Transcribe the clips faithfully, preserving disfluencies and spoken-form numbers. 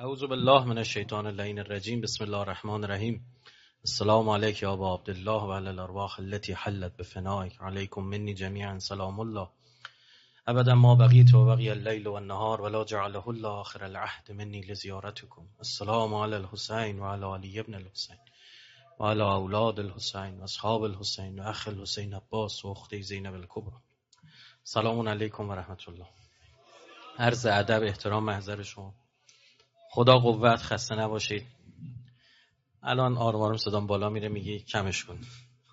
اعوذ بالله من الشیطان اللعین الرجیم. بسم الله الرحمن الرحیم. السلام علیک یا ابا عبدالله و علی الارواح التي حلت بفنائک. علیکم منی جمیعا سلام الله ابدا ما بقیت و بقی اللیل و النهار ولا جعله الله آخر العهد منی لزیارتکم. السلام علی الحسین و علی علی ابن الحسین و علی اولاد الحسین و اصحاب الحسین و اخ الحسین عباس و اخت زینب الکبری. سلام علیکم و رحمت الله. عرض ادب، احترام، محضر شما. خدا قوت، خسته نباشید. الان آروم آروم صدام بالا میره، میگی کمش کن.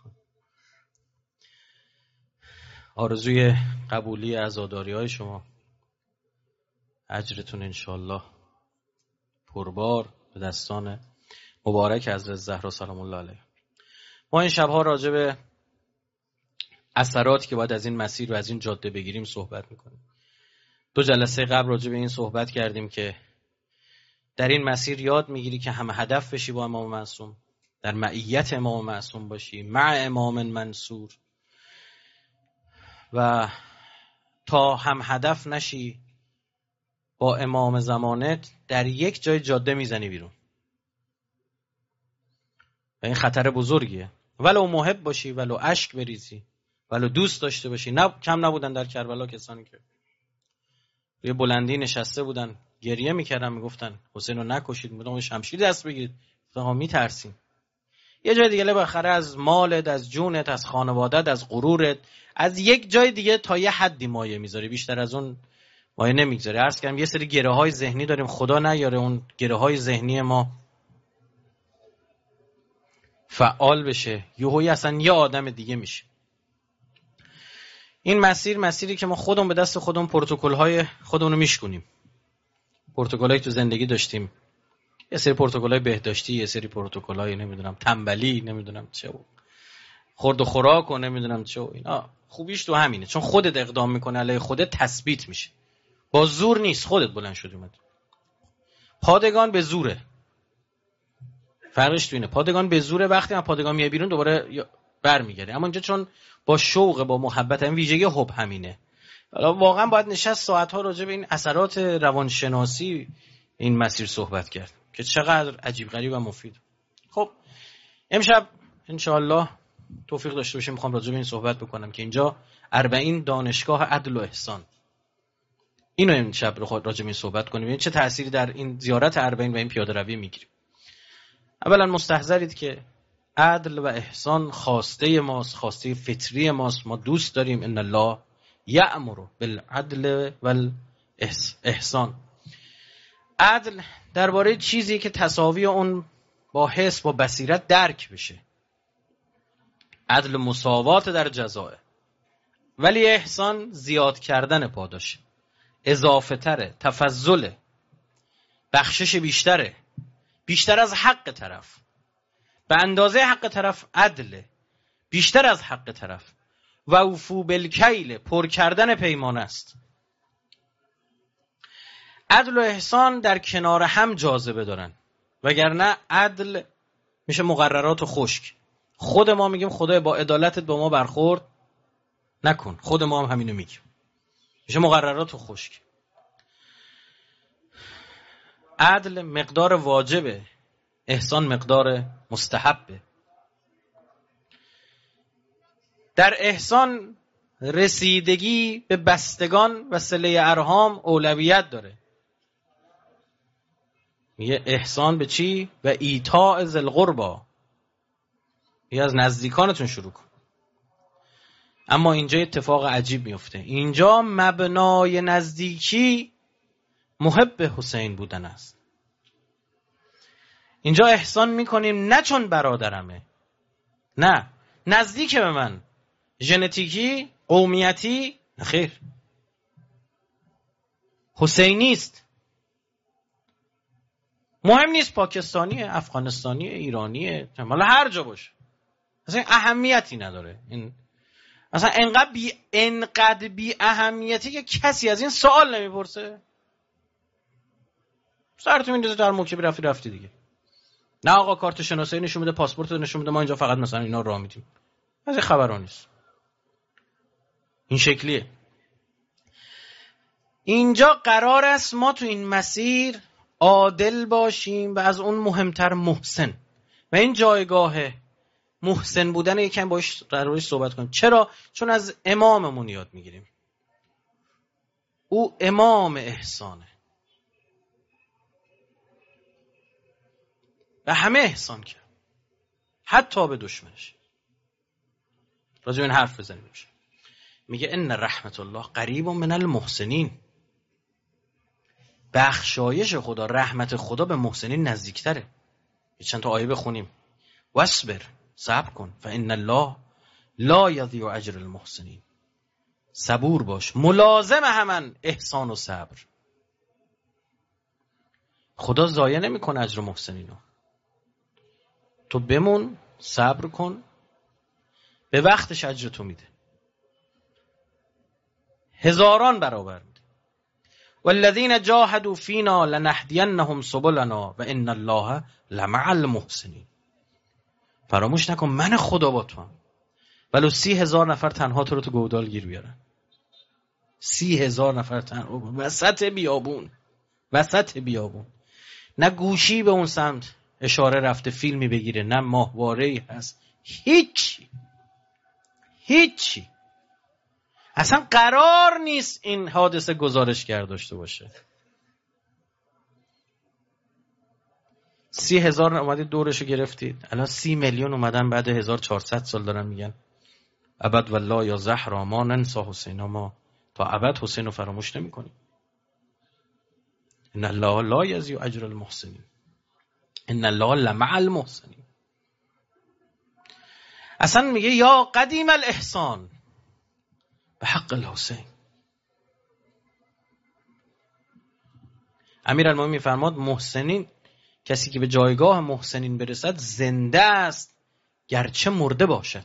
آرزوی قبولی عزاداری های شما، اجرتون انشالله پربار به دستان مبارک حضرت زهرا سلام الله علیها. ما این شبها راجع به اثراتی که باید از این مسیر و از این جاده بگیریم صحبت میکنیم. دو جلسه قبل راجع به این صحبت کردیم که در این مسیر یاد میگیری که هم هدف بشی با امام معصوم، در معیت امام معصوم باشی، مع امام منصور، و تا هم هدف نشی با امام زمانت در یک جای جاده میزنی بیرون و این خطر بزرگیه. ولو محب باشی، ولو اشک بریزی، ولو دوست داشته باشی. نه کم نبودن در کربلا کسانی که روی بلندی نشسته بودن، گریه میکردن، میگفتن حسین رو نکشید، میگفتن شمشیر دست بگیرید، ها میترسین. یه جای دیگه بالاخره از مالت، از جونت، از خانوادت، از غرورت، از یک جای دیگه تا یه حدی مایه میذاری، بیشتر از اون مایه نمیذاری. عرض کردم یه سری گره های ذهنی داریم، خدا نیاره اون گره های ذهنی ما فعال بشه، یهویی اصلا یه آدم دیگه میشه. این مسیر مسیری که ما خودمون به دست خودمون پروتکل های خودمون رو میشکنیم. پروتکلای تو زندگی داشتیم، یه سری پروتکلای بهداشتی، یه سری پروتکلای نمیدونم تنبلی، نمیدونم چه و خورد و خوراک و نمیدونم چه و اینا. خوبیش تو همینه، چون خودت اقدام میکنه علیه خودت تثبیت میشه. با زور نیست، خودت بلند شدی اومد. پادگان به زوره، فرقش تو اینه. پادگان به زوره، وقتی من پادگان میای بیرون دوباره برمیگردی. اما اینجا چون با شوق، با محبت، هم ویژگی حب همینه. حالا واقعا باید نشست ساعت‌ها راجع به این اثرات روانشناسی این مسیر صحبت کرد که چقدر عجیب غریب و مفید. خب امشب انشاءالله توفیق داشته باشیم میخوام راجع به این صحبت بکنم که اینجا اربعین دانشگاه عدل و احسان، اینو امشب راجع به این صحبت کنیم، این چه تأثیری در این زیارت اربعین و این پیاده روی میگیریم. اولا مستحضرید که عدل و احسان خواسته ماست، خواسته فطری ماست. ما دوست داریم ان الله یأمر بالعدل والاحسان. عدل درباره چیزی که تساوی اون با حس، با بصیرت درک بشه. عدل مساوات در جزاء، ولی احسان زیاد کردن پاداشه، اضافه تره، تفضله، بخشش بیشتره، بیشتر از حق طرف، به اندازه حق طرف عدله، بیشتر از حق طرف. و اوفو بالکیل، پر کردن پیمانه است. عدل و احسان در کنار هم جاذبه دارن، وگرنه عدل میشه مقررات و خشک. خود ما میگیم خدای با عدالتت با ما برخورد نکن، خود ما هم همینو میگیم، میشه مقررات و خشک. عدل مقدار واجبه، احسان مقدار مستحبه. در احسان رسیدگی به بستگان و صله ارحام اولویت داره. میگه احسان به چی؟ و ایتاء ذی القربی، یه از نزدیکانتون شروع کن. اما اینجا اتفاق عجیب میفته. اینجا مبنای نزدیکی محب حسین بودن است. اینجا احسان میکنیم نه چون برادرمه، نه نزدیک به من، ژنتیکی، قومیتی، خیر، حسینی است. مهم نیست پاکستانی، افغانستانی، ایرانی، حالا هر جا باشه، اصلا اهمیتی نداره. این اصلا انقدر بی انقدر بی اهمیتی که کسی از این سوال نمیپرسه. سرتون میندازه در موکب، رفتی رفتی دیگه. نه آقا کارت شناسایی نشون بده، پاسپورت نشون بده، ما اینجا فقط مثلا اینا راه میدیم. از این خبرا نیست. این شکلیه. اینجا قرار است ما تو این مسیر عادل باشیم و از اون مهمتر محسن. و این جایگاه محسن بودن یکم باش ضروری صحبت کنیم. چرا؟ چون از اماممون یاد میگیریم. او امام احسانه و همه احسان کرد، حتی به دشمنش. راجع به این حرف بزنیم میشه. میگه ان رحمت الله قریب من المحسنین. بخشایش خدا، رحمت خدا به محسنین نزدیکتره. چند تا آیه بخونیم. واصبر، صبر کن، فان الله لا یضیع اجر المحسنین. صبور باش، ملازم همن احسان و صبر. خدا ضایع نمیکنه اجر محسنینو. تو بمون، صبر کن، به وقتش اجر تو میده، هزاران برابر میده. والذین جاهدوا فینا لنهدینهم سبلنا و ان الله لمع المحسنین. فراموش نکن من خدا با تو هم. ولو سی هزار نفر تنها تو رو تو گودال گیر بیارن، سی هزار نفر تنها وسط بیابون، وسط بیابون، نه گوشی به اون سمت اشاره رفته فیلمی بگیره، نه ماهواره‌ای هست، هیچی هیچی. اصلا قرار نیست این حادثه گزارشگر داشته باشه. سی هزار اومدید دورشو گرفتید، الان سی میلیون اومدن بعد هزار و چهارصد سال دارن میگن ابد والله یا زهرا ما ننسا حسین، ما تا ابد حسین رو فراموش نمی کنیم. ان الله لا یضیع اجر المحسنین، ان الله لمع المحسنین. اصلا میگه یا قدیم الاحسان به حق الحسین. امیرالمومنین میفرماد محسنین، کسی که به جایگاه محسنین برسد زنده است گرچه مرده باشد.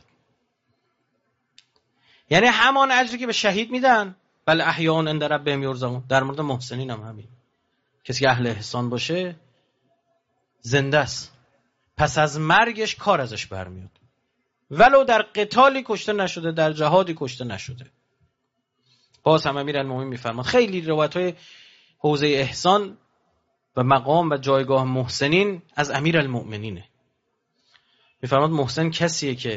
یعنی همان اجری که به شهید میدن، بل احیاء عند ربهم یرزقون، در مورد محسنین هم همین. کسی که اهل احسان باشه زنده است، پس از مرگش کار ازش برمیاد، ولو در قتالی کشته نشده، در جهادی کشته نشده. باز هم امیرالمومنین میفرماد خیلی روایت‌های حوزه احسان و مقام و جایگاه محسنین از امیرالمومنینه. میفرماد محسن کسیه که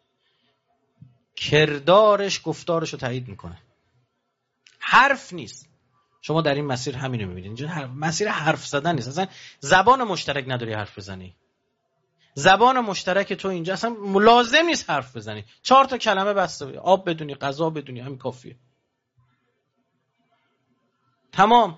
کردارش گفتارش رو تایید میکنه، حرف نیست. شما در این مسیر همینو میبینید، اینجا مسیر حرف زدن نیست. اصلا زبان مشترک نداری حرف بزنی. زبان مشترک تو اینجا اصلا لازم نیست حرف بزنی. چهار تا کلمه بسته، آب بدونی، غذا بدونی، همین کافیه. تمام.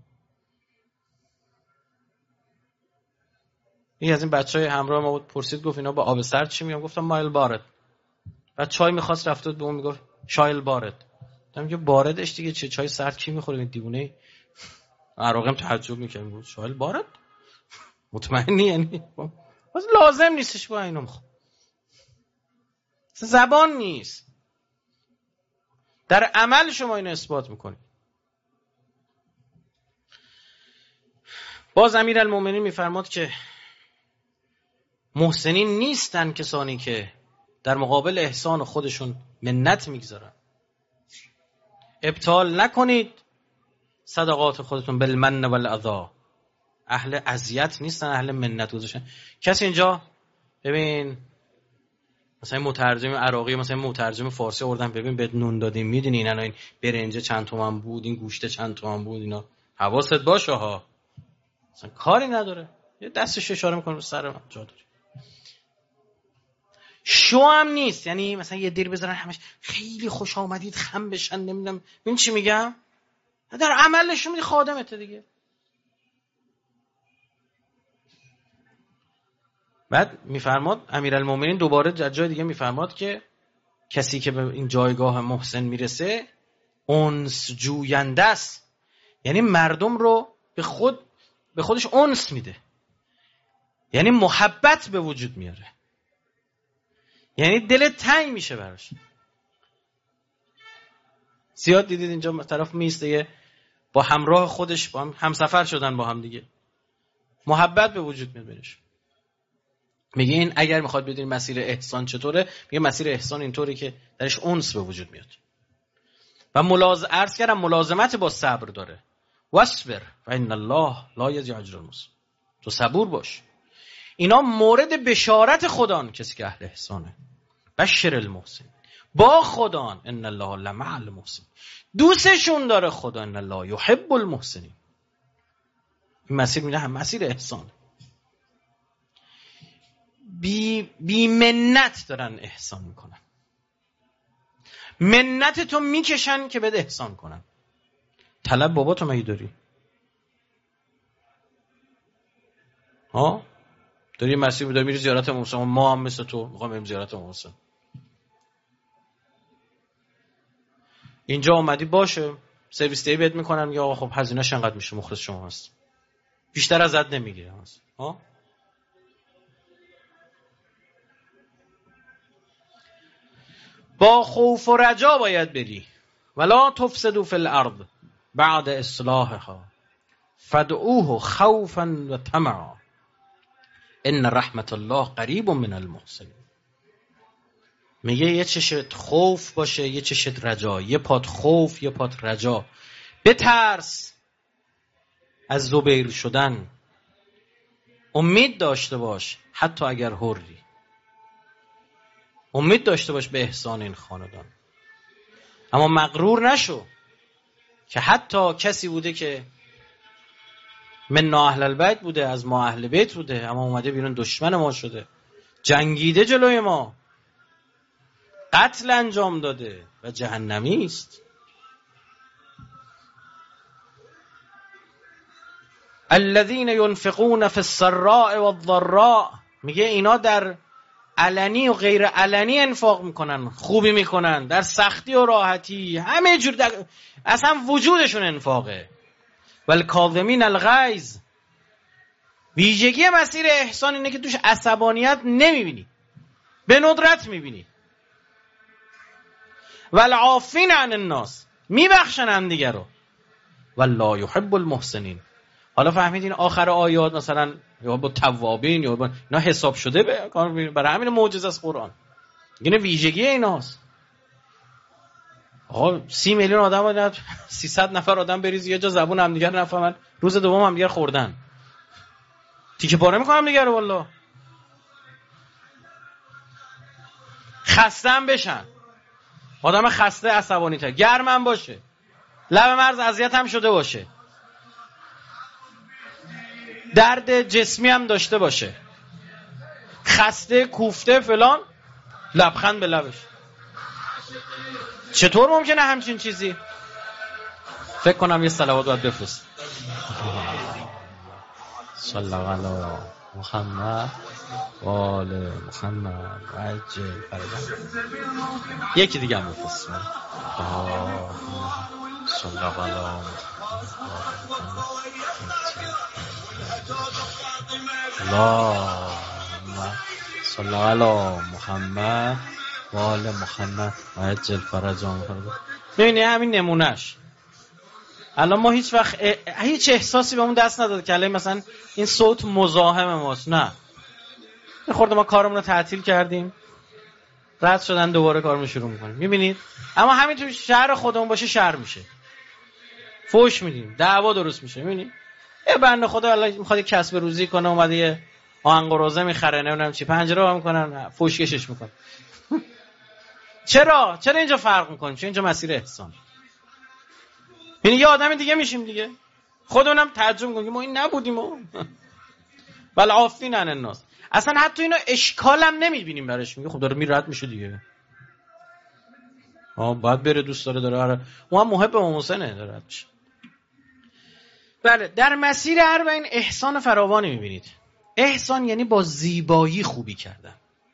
یکی از این بچهای همراه ما بود پرسید، گفت اینا با آب سرد چی میگن؟ گفتم مایل بارد. بعد چای میخواست رفت به اون میگفت شایل بارد. گفتم که باردش دیگه چه، چای سرد کی میخوره؟ این دیوونه. عراقم تعجب میکنه، میگه شایل بارد؟ مطمئنی؟ یعنی واسه لازم نیستش با اینو میخوام. زبان نیست، در عمل شما اینو اثبات میکنید. باز امیرالمومنین میفرماد که محسنین نیستن کسانی که در مقابل احسان خودشون منت میگذارن. ابطال نکنید صدقات خودتون بالمن والاذی. اهل اذیت نیستن، اهل منت گذاشتن. کسی اینجا ببین مثلا مترجم عراقی، مثلا مترجم فارسی آوردن، ببین بهت نون دادیم، میدونی اینا این برنج چند تومن بود، این گوشت چند تومن بود، اینا حواست باشه ها. مثلا کاری نداره، یه دستش اشاره میکنه به سر من، جا داری. شو هم نیست، یعنی مثلا یه دیر بذارن همش خیلی خوش آمدید خم بشن، نمیدونم ببین چی میگم، در عمل نشون میدی خادمته دیگه. بعد میفرماد امیرالمومنین دوباره در جای دیگه میفرماد که کسی که به این جایگاه محسن میرسه انس جوینده است، یعنی مردم رو به خود به خودش انس میده، یعنی محبت به وجود میاره، یعنی دل تنگ میشه براش. زیاد دیدید اینجا طرف میسته با همراه خودش با هم همسفر شدن با هم دیگه، محبت به وجود میاد بهش. میگه این اگر میخواد بدونید مسیر احسان چطوره، میگه مسیر احسان اینطوری که درش انس به وجود میاد و ملاز عرض کردم ملازمت با صبر داره. واصبر فإن الله لا یضیع اجر المحسنین. تو صبور باش. اینا مورد بشارت خدان، کسی که اهل احسانه. بشر المحسنین، با خدان ان الله لمع المحسنین، دوستشون داره خدا. ان الله یحب المحسنین. این مسیر میره هم مسیر احسان. بی, بی منت دارن احسان میکنن. منت تو میکشن که بهت احسان کنن. طلب بابا تو مگه داری؟ ها؟ داری مسیر داری میری زیارت امام حسین، ما هم مثل تو میخوام بریم زیارت امام حسین. اینجا اومدی باشه سرویس دی بهت میکنن یا خب هزینه‌اش انقدر میشه، مخلص شما هست، بیشتر ازت نمیگیره. ها؟ با خوف و رجا باید بری. ولا تفسدوا فی الارض بعد اصلاحها فادعوه خوفا و طمعا ان رحمت الله قریب من المحسنین. میگه یه چشت خوف باشه یه چشت رجا، یه پات خوف یه پات رجا. بترس از زبیر شدن، امید داشته باش حتی اگر حری، امید داشته باش به احسان این خاندان، اما مغرور نشو که حتی کسی بوده که من اهل البیت بوده، از ما اهل بیت بوده، اما اومده بیرون دشمن ما شده، جنگیده جلوی ما، قتل انجام داده و جهنمی است. الذين ينفقون في السراء والضراء، میگه اینا در علنی و غیر علنی انفاق میکنن، خوبی میکنن، در سختی و راحتی، همه جور در... اصلا وجودشون انفاقه. والکاظمین الغیظ، ویژگی مسیر احسان اینه که توش عصبانیت نمیبینی، به ندرت میبینی. والعافین عن الناس، میبخشن هم دیگه رو. والله یحب المحسنین. حالا فهمیدین آخر آیات مثلا یا با توابین یا با اینا حساب شده به کار، برای همین معجزه است قرآن. اینه ویژگی ایناست. آقا سی میلیون آدم بودن، سیصد نفر آدم بریز یه جا زبون هم دیگه نفهمن، روز دوم هم دیگه خوردن، تیکه پاره میکنم دیگه رو. والله خسته هم بشن، آدم خسته عصبانی تر، گرم هم باشه، لب مرز اذیت هم شده باشه، درد جسمی هم داشته باشه، خسته کوفته فلان، لبخند به لبش. چطور ممکنه همچین چیزی؟ فکر کنم یه صلوات باید بفرست. صلی الله علی محمد و آل محمد عجل فرجا. یکی دیگه هم بفرست. صلی الله علی اللهم صل علی محمد و آل محمد و عجل فرجهم. ببینید همین نمونهش. الان ما هیچ وقت هیچ احساسی به اون دست نداد که الان مثلا این صوت مزاحم ماست. نه، یه خورده ما کارمون رو تعطیل کردیم، رد شدن، دوباره کارمون شروع میکنیم. میبینید؟ اما همین تو شهر خودمون باشه شهر میشه، فوش میدیم، دعوا درست میشه. میبینید؟ یه بنده خدا الان میخواد کسب روزی کنه، اومده یه آهن قراضه میخره، نمیدونم چی، پنجره وا میکنن، فوش کشش میکنن. چرا؟ چرا اینجا فرق میکنیم؟ چون اینجا مسیر احسان. یعنی یه آدم دیگه میشیم دیگه. خودمونم تعجب میکنیم ما این نبودیم. والعافین عن الناس. اصلا حتی اینو اشکالم نمیبینیم براش. میگه خب داره میرد میشه دیگه. آه باید بره، دوست داره داره. اون هم محب امام حسینه، داره رد میشه. بله، در مسیر هر و این احسان فراوانی میبینید. احسان یعنی با زیبایی خوبی کردن.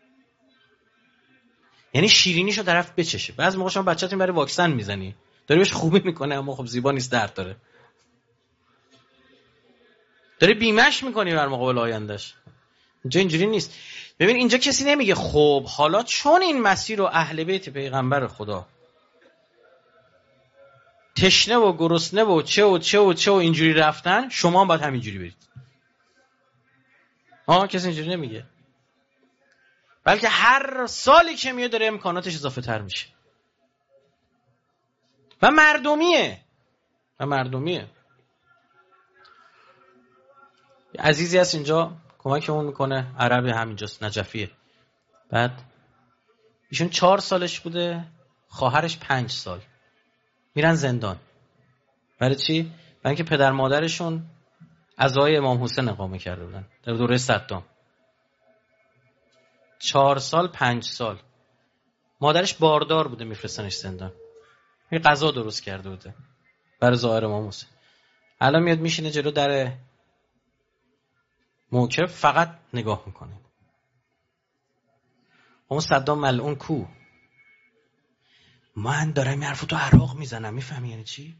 یعنی شیرینیشو طرف بچشه. بعضی موقع شما بچه‌تون برای واکسن میزنی، داری بهش خوبی میکنه اما خب زیبا نیست، درد داره. داری بیمش میکنی بر مقابل آیندهش. اینجا اینجوری نیست. ببین اینجا کسی نمیگه خب حالا چون این مسیر رو اهل بیت پیغمبر خدا تشنه و گرسنه و چه و چه و چه و اینجوری رفتن، شما هم باید همینجوری برید. آه کسی اینجوری نمیگه. بلکه هر سالی که میاد داره امکاناتش اضافه تر میشه. و مردمیه. و مردمیه. عزیزی هست اینجا کمکمون میکنه، عربی همینجاست، نجفیه. بعد ایشون چهار سالش بوده، خواهرش پنج سال، میرن زندان. برای چی؟ برای اینکه پدر مادرشون عزای امام حسین اقامه کرده بودن در دوره صدام. چهار سال پنج سال مادرش باردار بوده، میفرستنش زندان. یه غذا درست کرده بوده برای ظاهر امام حسین. الان میاد میشینه جلو در موکب، فقط نگاه میکنه. اون صدام ملعون کو؟ من دارم این حرفو تو عراق میزنم، میفهمی یعنی چی؟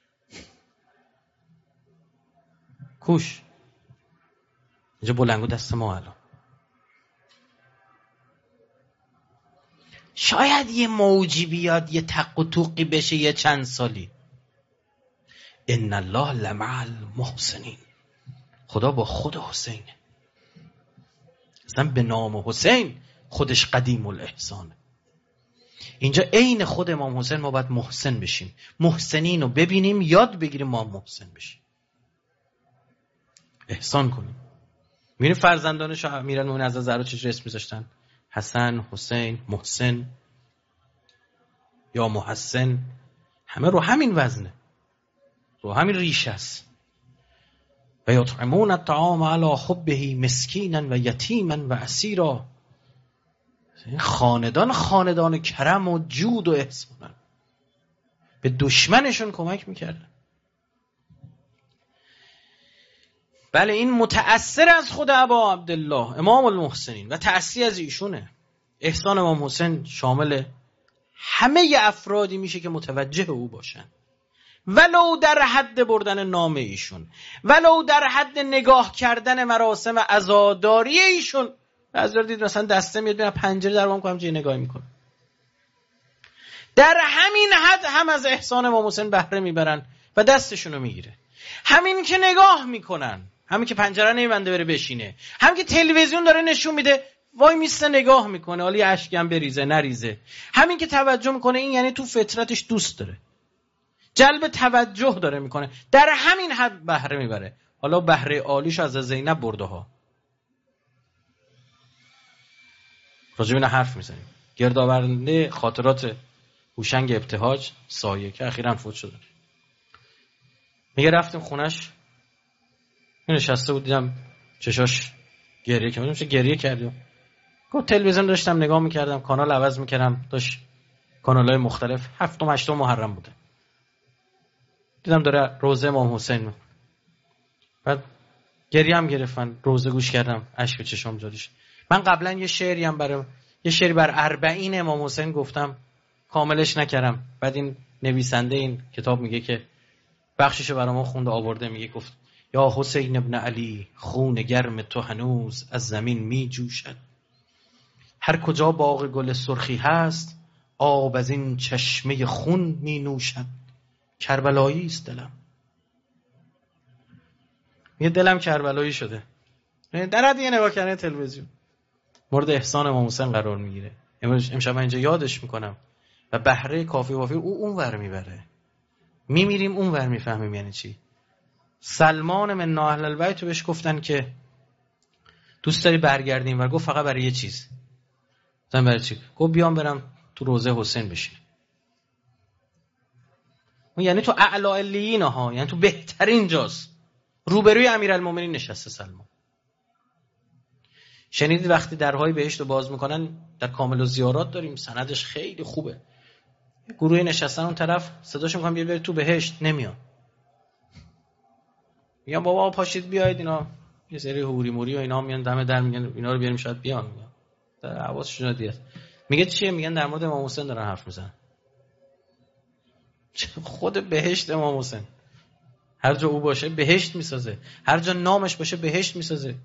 کوش اینجا بلنگو دست ما. الان شاید یه موجی بیاد یه تق و توقی بشه یه چند سالی. ان الله لمع المحسنین، خدا با خود حسینه. اصلا به نام حسین خودش قدیم الاحسانه. اینجا عین خود امام حسین ما باید محسن بشیم، محسنین رو ببینیم، یاد بگیریم ما محسن بشیم، احسان کنیم. میبینیم فرزندانش امیرالمومنین از زهرا چجوری اسم میذاشتن؟ حسن، حسین، محسن یا محسن، همه رو همین وزنه، رو همین ریشه است. و یطعمون الطعام علی حبه مسکینا و یتیما و اسیرا. خاندان خاندان کرم و جود و احسان، به دشمنشون کمک میکردن. بله این متأثر از خود ابا عبدالله امام المحسنین و تأثیر از ایشونه. احسان امام حسین شامل همه افرادی میشه که متوجه او باشن، ولو در حد بردن نام ایشون، ولو در حد نگاه کردن مراسم عزاداری ایشون. از دید مثلا دسته میاد میاد پنجره در وام کنم چه نگاهی میکنه. در همین حد هم از احسان امام حسین بهره میبرن و دستشونو میگیره. همین که نگاه میکنن، همین که پنجره نمیبنده بره بشینه، همین که تلویزیون داره نشون میده وای میسته نگاه میکنه، حالا یه اشکم بریزه نریزه، همین که توجه میکنه، این یعنی تو فطرتش دوست داره، جلب توجه داره میکنه، در همین حد بهره میبره. حالا بهره عالیش از زینب برده ها. راجع به حرف میزنیم. گردآورنده خاطرات هوشنگ ابتهاج سایه که اخیراً فوت شده، میگه رفتیم خونش، نشسته بود، دیدم چشاش گریه کرد. میشه گریه کردم. گفت تلویزیون داشتم نگاه میکردم، کانال عوض میکردم، داشت کانال‌های مختلف، هفتم هشتم محرم بوده، دیدم داره روزه امام حسین. بعد گریه هم گرفتن، روزه گوش کردم، اشک به چشام جاری شد. من قبلا یه شعری هم برای یه شعری بر اربعین امام حسین گفتم، کاملش نکردم. بعد این نویسنده این کتاب میگه که بخششو برام خوند آورده، میگه گفت یا حسین ابن علی، خون گرم تو هنوز از زمین می جوشد، هر کجا باغ گل سرخی هست آب از این چشمه خون می نوشد، کربلایی است دلم. یه دلم کربلایی شده. در حد یه نگاه کردن تلویزیون مورد احسان امام حسین قرار میگیره. امشب من اینجا یادش میکنم و بهره کافی وافی او اون ور میبره، میمیریم اون ور میفهمیم یعنی چی. سلمان من اهل البیت رو بهش گفتن که دوست داری برگردیم و گفت فقط برای یه چیز. گفتن برای چی؟ گفت بیام برم تو روضه حسین بشینم. یعنی تو اعلی علیین ها، یعنی تو بهترین جاست، روبروی امیرالمومنین نشسته سلمان. شنیدید وقتی درهای بهشت رو باز میکنن، در کامل و زیارات داریم، سندش خیلی خوبه، گروه نشستن اون طرف، صداش میکنن بیا برید تو بهشت، نمیان. میگن بابا پاشید بیاید، اینا یه سری هوری موری و اینا میان دم در، میگن اینا رو بیاریم شاید بیان. میگن در حواسشون دیگه. میگه چیه؟ میگن در مورد امام حسین دارن حرف میزنن. خود بهشت امام حسین، هر جا او باشه بهشت میسازه، هر جا نامش باشه بهشت میسازه.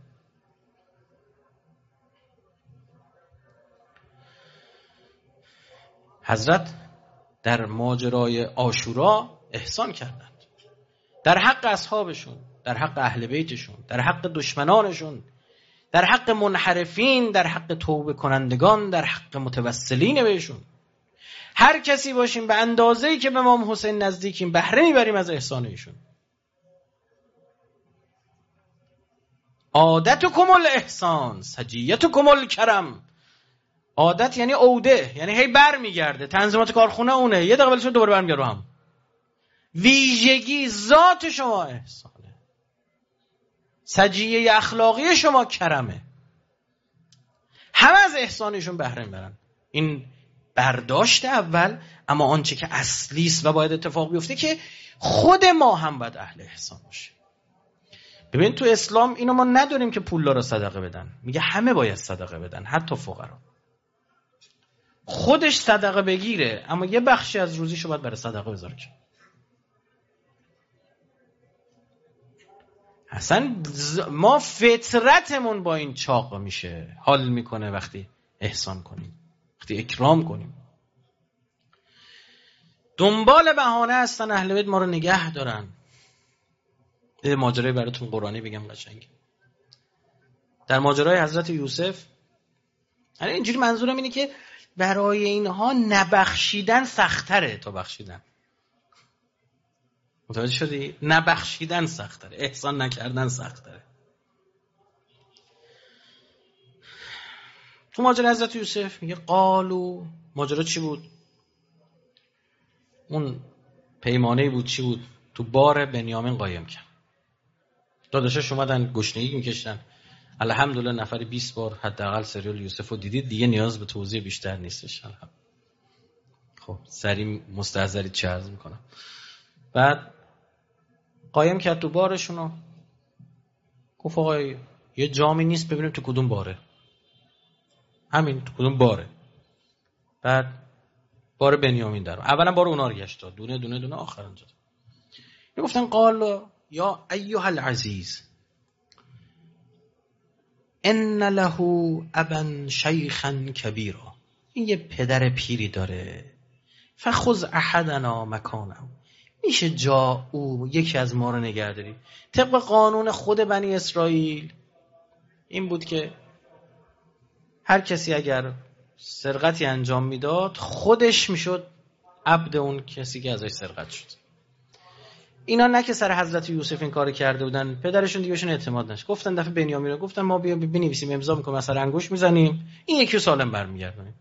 حضرت در ماجرای عاشورا احسان کردند، در حق اصحابشون، در حق اهل بیتشون، در حق دشمنانشون، در حق منحرفین، در حق توبه کنندگان، در حق متوسلین بهشون. هر کسی باشیم به اندازه‌ای که به امام حسین نزدیکیم بهره میبریم از احسان ایشون. عادتکم الاحسان سجیتکم الکرم. عادت یعنی عوده، یعنی هی بر میگرده، تنظیمات کارخونه اونه، یه دقیقه ولش دوباره برمیگره هم. ویژگی ذات شما احسانه، سجیه اخلاقی شما کرمه. همه از احسانشون بهره میبرن. این برداشت اول. اما آنچه که اصلی است و باید اتفاق بیفته که خود ما هم باید اهل احسان باشیم. ببین تو اسلام اینو ما نداریم که پولدارا رو صدقه بدن، میگه همه باید صدقه بدن، حتی فقرا. خودش صدقه بگیره اما یه بخشی از روزیشو باید برای صدقه بذاره. اصلا ما فطرتمون با این چاق میشه، حال میکنه وقتی احسان کنیم، وقتی اکرام کنیم. دنبال بهانه هستن اهل بیت ما رو نگه دارن. یه ماجرای براتون قرآنی بگم قشنگ. در ماجرای حضرت یوسف، یعنی اینجوری منظورم اینه که برای اینها نبخشیدن سختره تا بخشیدن. متوجه شدی؟ نبخشیدن سختره، احسان نکردن سختره. تو ماجرای حضرت یوسف میگه قالو، ماجرا چی بود؟ اون پیمانه بود، چی بود؟ تو بار بنیامین قایم کرد. داداشاش اومدن گشنگی میکشتن. الحمدلله نفری بیست بار حداقل سریال یوسف رو دیدید دیگه، نیاز به توضیح بیشتر نیستش. خب سری مستحضری چه عرض میکنم. بعد قایم کرد تو بارشونو، گفت آقای یه جامی نیست ببینیم تو کدوم باره، همین تو کدوم باره. بعد بار بنیامین در اولا بار اونا رو گشت، دونه دونه دونه آخر اونجا گفتن قال یا ایها العزیز ان له ابا شیخا کبیرا. این یه پدر پیری داره. فخذ احدنا مکانه. میشه جا او یکی از ما رو نگه داری. طبق قانون خود بنی اسرائیل این بود که هر کسی اگر سرقتی انجام میداد خودش میشد عبد اون کسی که ازش سرقت شد. اینا نه که سر حضرت یوسف این کارو کرده بودن، پدرشون دیگه بهشون اعتماد نشد. گفتن دفعه بنیامین رو گفتن ما بیا بنویسیم امضا میکنیم، مثلا انگوش میزنیم این یکی رو سالم برمیگردونیم.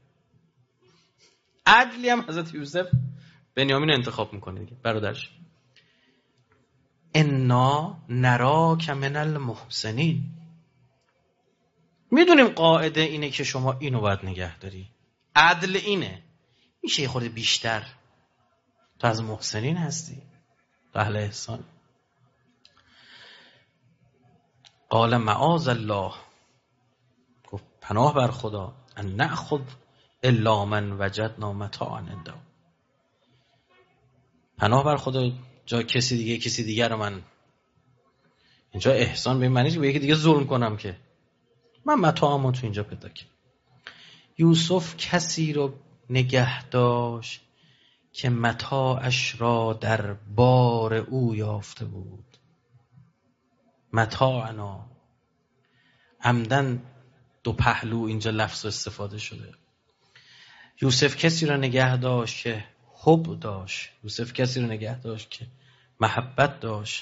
عدلی هم حضرت یوسف بنیامین انتخاب میکنه دیگه برادرش. انا نراک من المحسنین. میدونیم قاعده اینه که شما اینو باید نگه داری، عدل اینه، میشه یه خورده بیشتر، تو از محسنین هستی، تو اهل احسان. قال معاذ الله، گفت پناه بر خدا، ان نأخذ الا من وجدنا متاعا عنده. پناه بر خدا جا کسی دیگه کسی دیگه رو من اینجا احسان به معنی که به یکی دیگه ظلم کنم که من متاعمو تو اینجا پیدا کردم. یوسف کسی رو نگه داشت که متاعش را در بار او یافته بود. متاعنا عمدن دو پهلو اینجا لفظ استفاده شده. یوسف کسی رو نگه داشت که حب داشت، یوسف کسی رو نگه داشت که محبت داشت.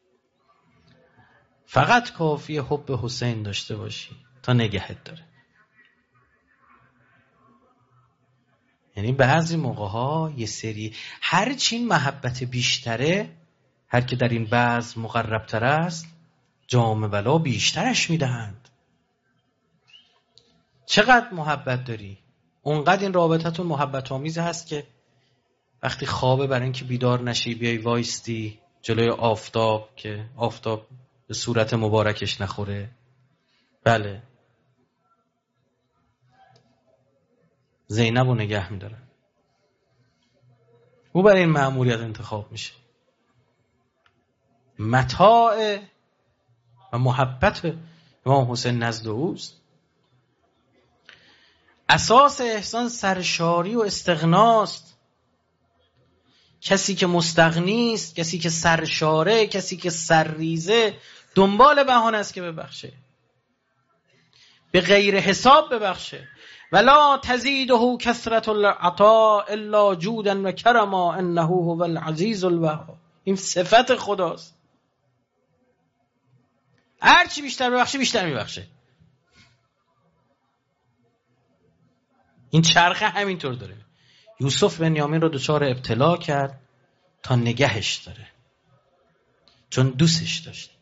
فقط کافی حب حسین داشته باشی تا نگهت داره. یعنی بعضی موقع ها یه سری هر چین محبت بیشتره، هر که در این بعض مقرب تر است جام بلا بیشترش میدهند. چقدر محبت داری اونقدر این رابطتون محبت آمیز هست که وقتی خوابه برای اینکه بیدار نشی بیای وایستی جلوی آفتاب که آفتاب به صورت مبارکش نخوره. بله زینب رو نگه میداره، او برای این مأموریت انتخاب میشه. متاع و محبت امام حسین نزد اوست. اساس احسان سرشاری و استغناست. کسی که مستغنی است، کسی که سرشاره، کسی که سرریزه دنبال بهانه است که ببخشه، به غیر حساب ببخشه. ولا تزیده کثرت العطاء الا جودا و کرما انه هو العزیز الوهاب. این صفت خداست. هر چی بیشتر ببخشه بیشتر میبخشه. این چرخه همینطور داره. یوسف بنیامین رو دچار ابتلا کرد تا نگهش داره، چون دوستش داشت.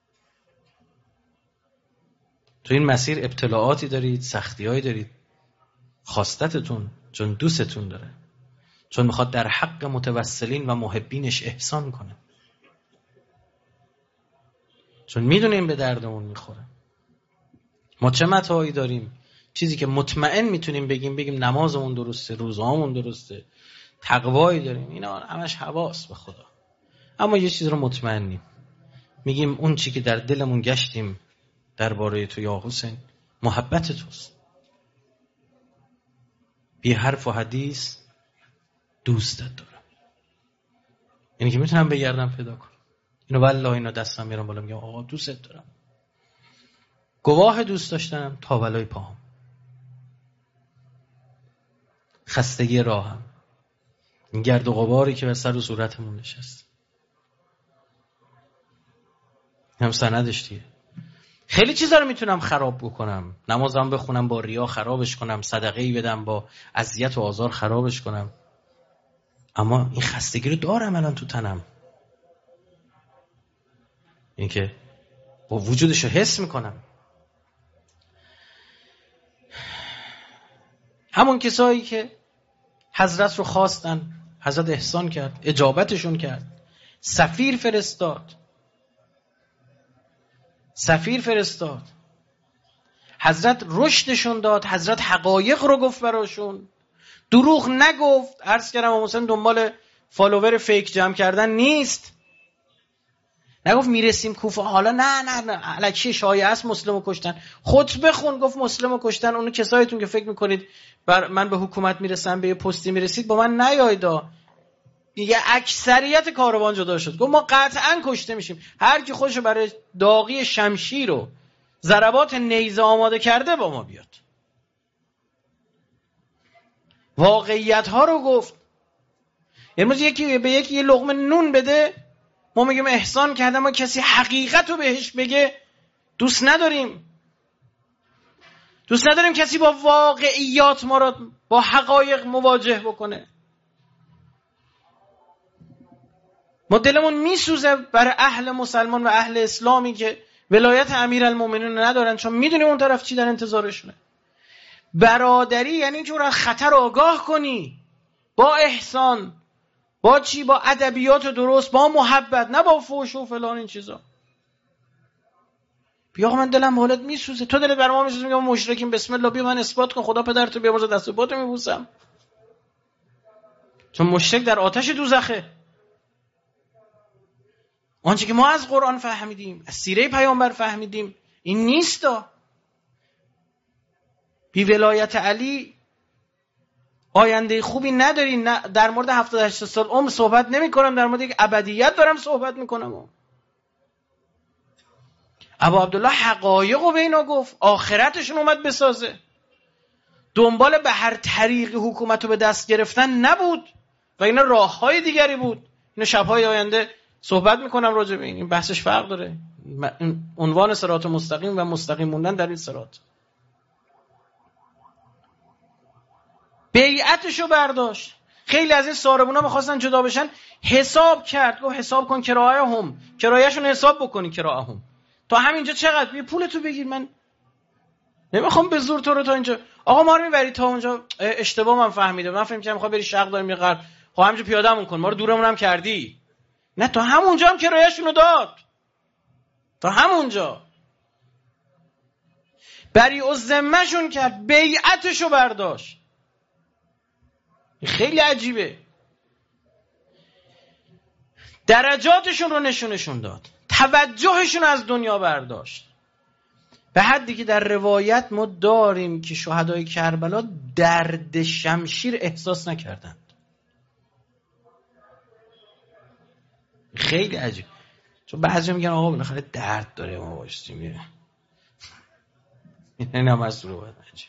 تو این مسیر ابتلاعاتی دارید، سختی‌هایی دارید، خواستتون چون دوستتون داره، چون میخواد در حق متوسلین و محبینش احسان کنه، چون میدونیم به دردمون میخوره. ما چه متاعی داریم، چیزی که مطمئن میتونیم بگیم بگیم نمازمون درسته، روزهامون درسته، تقوایی داریم، اینا همش حواس به خدا. اما یه چیز رو مطمئنیم، میگیم اون چی که در دلمون گشتیم درباره تو یا حسین محبت توست. بی حرف و حدیث دوستت دارم. یعنی که میتونم بگردم پیدا کنم اینو، والله اینو دستم میارم بالا میگم آقا دوستت دارم. گواه دوست داشتنم تا بالای پاهم، خستگی راهم، این گرد و غباری که بر سر و صورتمون نشست، هم سندش دیگه. خیلی چیزا رو میتونم خراب بکنم، نمازم بخونم با ریا خرابش کنم، صدقه‌ای بدم با اذیت و آزار خرابش کنم، اما این خستگی رو دارم الان تو تنم، این که با وجودش رو حس میکنم. همون کسایی که حضرت رو خواستن، حضرت احسان کرد، اجابتشون کرد، سفیر فرستاد سفیر فرستاد حضرت رشدشون داد، حضرت حقایق رو گفت براشون، دروغ نگفت. عرض کردم و مسلم دنبال فالوور فیک جمع کردن نیست، نگفت میرسیم کوفه حالا نه نه نه الکی شایعه است مسلمو کشتن، خطبه خون گفت مسلمو کشتن. اونو کسایتون که فکر میکنید بر من به حکومت میرسم، به یه پستی میرسید، با من نیایدا. دیگه اکثریت کاروان جدا شد، گفت ما قطعا کشته میشیم. هر کی خودشو برای داغی شمشیر و ضربات نیزه آماده کرده با ما بیاد. واقعیت ها رو گفت. امروز یکی به یکی یه لقمه نون بده، ما میگیم احسان کرده، ما کسی حقیقت رو بهش بگه دوست نداریم. دوست نداریم کسی با واقعیات ما رو با حقایق مواجه بکنه. ما دلمون میسوزه برای اهل مسلمان و اهل اسلامی که ولایت امیرالمومنین رو ندارن، چون میدونیم اون طرف چی در انتظارشونه. برادری یعنی که از خطر آگاه کنی، با احسان، با چی؟ با ادبیات درست، با محبت، نه با فحش و فلان این چیزا. بیا من دلم حالت میسوزه، تو دلت بر ما میسوزه، میگم مشرکین بسم الله، بیا من اثبات کن، خدا پدرتو بیامرزه، دست و پاتو میبوسم. چون مشرک در آتش دوزخه. آنچه که ما از قرآن فهمیدیم، از سیره پیامبر فهمیدیم، این نیستا. بی ولایت علی آینده خوبی نداری. نه در مورد هفتاد هشتاد سال عمر صحبت نمی کنم، در مورد یک ابدیت دارم صحبت میکنم. ابا عبدالله حقایقو به اینا گفت، آخرتشون اومد بسازه. دنبال به هر طریق حکومت رو به دست گرفتن نبود و اینا راه های دیگری بود. اینا شبهای آینده صحبت میکنم راجع به این. این بحثش فرق داره. عنوان صراط مستقیم و مستقیم موندن در این صراط. بیعتشو برداشت. خیلی از این ساربونا میخواستن جدا بشن، حساب کرد، گفت حساب کن کرایه هم، کرایهشون حساب بکنی، کرایه هم تا همینجا چقدر، بیا پولتو بگیر، من نمیخوام به زور تو رو تا اینجا. آقا ما رو میبری تا اونجا، اشتباه من فهمیدم، من فهمیدم میخوای بری شرق داریم یا غرب، خب همینجا پیادهمون کن، ما رو دورمون هم کردی. نه تا همونجا هم کرایهشونو داد، تا همونجا بری و ذمه‌شون کرد، بیعتشو برداشت. خیلی عجیبه. درجاتشون رو نشونشون داد، توجهشون از دنیا برداشت. به حدی که در روایت ما داریم که شهدای کربلا درد شمشیر احساس نکردند. خیلی عجیب. چون بعضی میگن آقا بالاخره درد داره ما باشیم، این هم از روایت عجیب.